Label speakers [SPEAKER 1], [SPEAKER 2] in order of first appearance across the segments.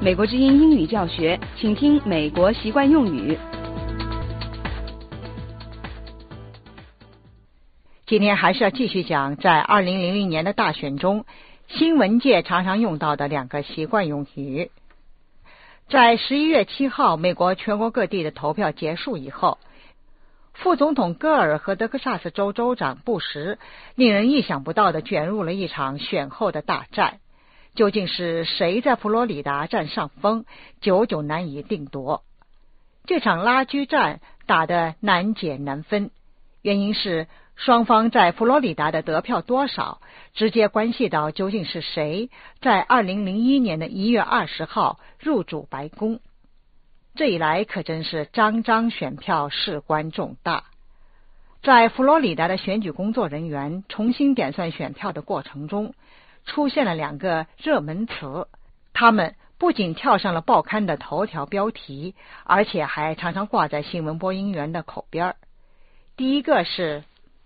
[SPEAKER 1] 美国之音英语教学，请听美国习惯用语。
[SPEAKER 2] 今天还是要继续讲在2000年的大选中，新闻界常常用到的两个习惯用语。在11月7号，美国全国各地的投票结束以后，副总统戈尔和德克萨斯州州长布什令人意想不到地卷入了一场选后的大战。究竟是谁在佛罗里达占上风，久久难以定夺。这场拉锯战打得难解难分，原因是双方在佛罗里达的得票多少，直接关系到究竟是谁在2001年的1月20号入主白宫。这一来可真是张张选票，事关重大。在佛罗里达的选举工作人员重新点算选票的过程中，出现了两个热门词，他们不仅跳上了报刊的头条标题，而且还常常挂在新闻播音员的口边。第一个是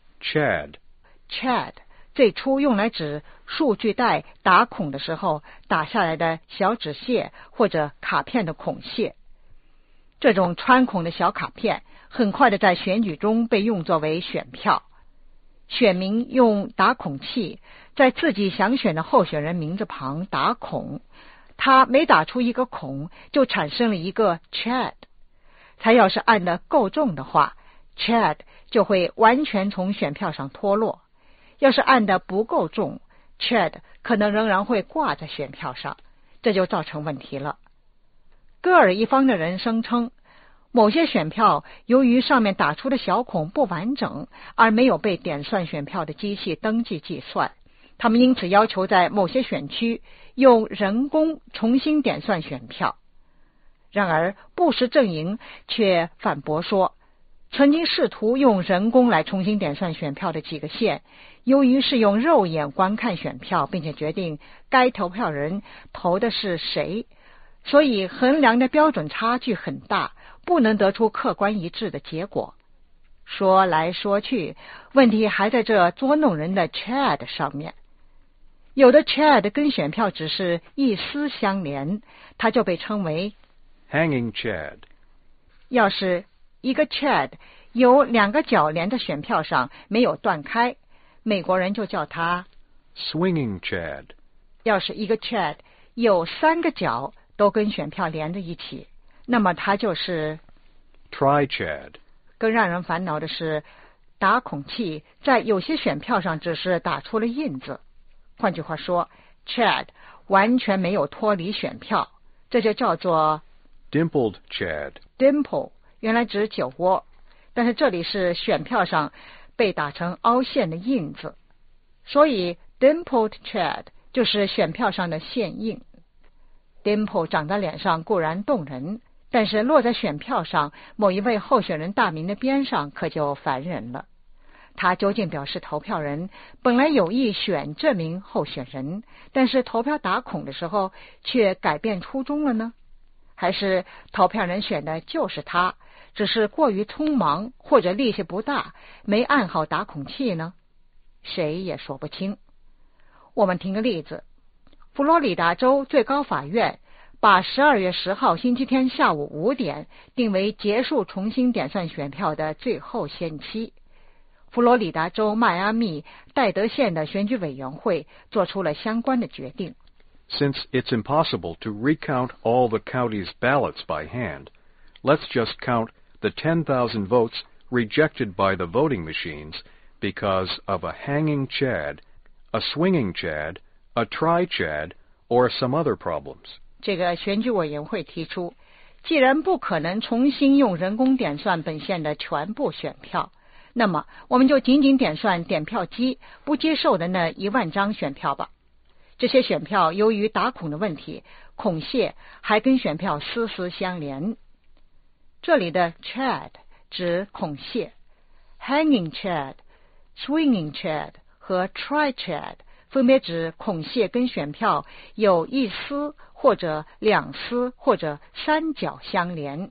[SPEAKER 3] Chad
[SPEAKER 2] 最初用来指数据带打孔的时候打下来的小纸屑或者卡片的孔屑。这种穿孔的小卡片很快的在选举中被用作为选票。选民用打孔器在自己想选的候选人名字旁打孔，他每打出一个孔就产生了一个 Chad。 他要是按得够重的话， Chad 就会完全从选票上脱落，要是按得不够重， Chad 可能仍然会挂在选票上，这就造成问题了。戈尔一方的人声称，某些选票由于上面打出的小孔不完整，而没有被点算选票的机器登记计算，他们因此要求在某些选区用人工重新点算选票。然而布什阵营却反驳说，曾经试图用人工来重新点算选票的几个县，由于是用肉眼观看选票并且决定该投票人投的是谁，所以衡量的标准差距很大，不能得出客观一致的结果。说来说去，问题还在这捉弄人的 Chad 上面。有的 Chad 跟选票只是一丝相连，它就被称为
[SPEAKER 3] Hanging Chad。
[SPEAKER 2] 要是一个 Chad 有两个角连在选票上没有断开，美国人就叫它
[SPEAKER 3] Swinging Chad。
[SPEAKER 2] 要是一个 Chad 有三个角都跟选票连在一起，那么它就是
[SPEAKER 3] Try Chad。
[SPEAKER 2] 更让人烦恼的是，打孔器在有些选票上只是打出了印子，换句话说， Chad 完全没有脱离选票，这就叫做
[SPEAKER 3] Dimpled Chad。
[SPEAKER 2] Dimple 原来指酒窝，但是这里是选票上被打成凹陷的印子，所以 Dimpled Chad 就是选票上的陷印。 Dimple 长在脸上固然动人，但是落在选票上某一位候选人大名的边上可就烦人了。他究竟表示投票人本来有意选这名候选人，但是投票打孔的时候却改变初衷了呢？还是投票人选的就是他，只是过于匆忙或者力气不大，没按好打孔器呢？谁也说不清。我们听个例子，佛罗里达州最高法院把12月10号星期天下午5点定为结束重新点算选票的最后限期。佛罗里达州迈阿密戴德县的选举委员会做出了相关的决定。
[SPEAKER 3] Since it's impossible to recount all the county's ballots by hand, let's just count the 10,000 votes rejected by the voting machines because of a hanging Chad, a swinging Chad, a try Chad, or some other problems.
[SPEAKER 2] 这个选举委员会提出，既然不可能重新用人工点算本县的全部选票，那么我们就仅仅点算点票机不接受的那1万张选票吧。这些选票由于打孔的问题，孔屑还跟选票丝丝相连。这里的 Chad 指孔屑， Hanging Chad、 Swinging Chad 和 Try Chad 分别指孔屑跟选票有一丝或者两丝或者三角相连。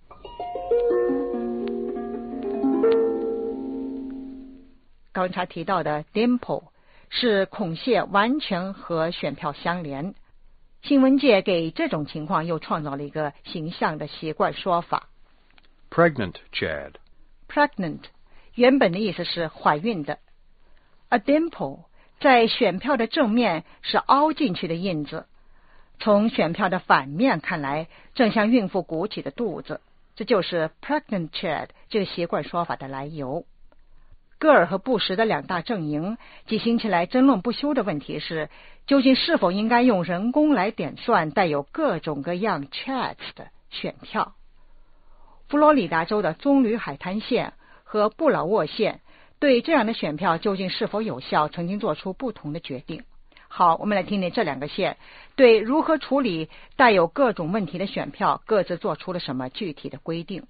[SPEAKER 2] 刚才提到的 Dimple 是孔屑完全和选票相连， 新闻界给这种情况又创造了一个形象的习惯说法。
[SPEAKER 3] Pregnant Chad.
[SPEAKER 2] Pregnant 原本的意思是怀孕的。A dimple 在选票的正面是凹进去的印子，从选票的反面看来，正像孕妇鼓起的肚子，这就是 Pregnant Chad 这个习惯说法的来由。戈尔和布什的两大阵营几星期来争论不休的问题是，究竟是否应该用人工来点算带有各种各样 Chads 的选票。佛罗里达州的棕榈海滩县和布劳沃县对这样的选票究竟是否有效曾经做出不同的决定。好，我们来听听这两个县对如何处理带有各种问题的选票各自做出了什么具体的规定。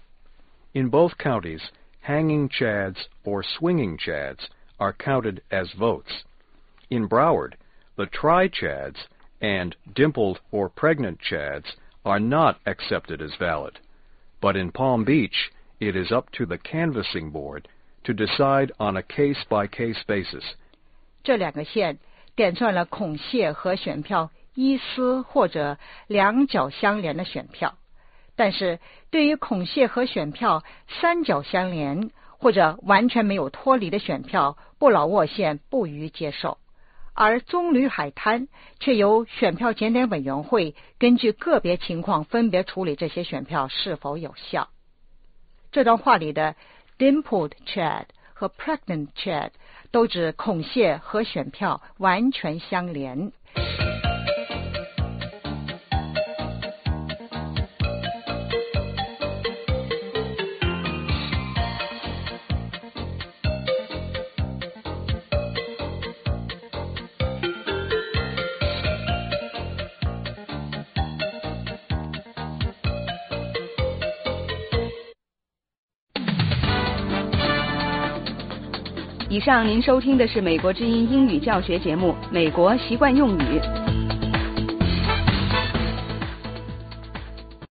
[SPEAKER 3] In both counties, hanging Chads or swinging Chads are counted as votes. In Broward, the tri-Chads and dimpled or pregnant Chads are not accepted as valid. But in Palm Beach, it is up to the canvassing board to decide on a case-by-case basis.
[SPEAKER 2] 这两个县点算了孔谢和选票一丝或者两角相连的选票，但是对于孔谢和选票三角相连或者完全没有脱离的选票，布劳沃县不予接受，而棕榈海滩却由选票检点委员会根据个别情况分别处理这些选票是否有效。这段话里的 dimpled Chad 和 pregnant Chad 都指孔谢和选票完全相连。
[SPEAKER 1] 以上您收听的是美国之音英语教学节目《美国习惯用语》。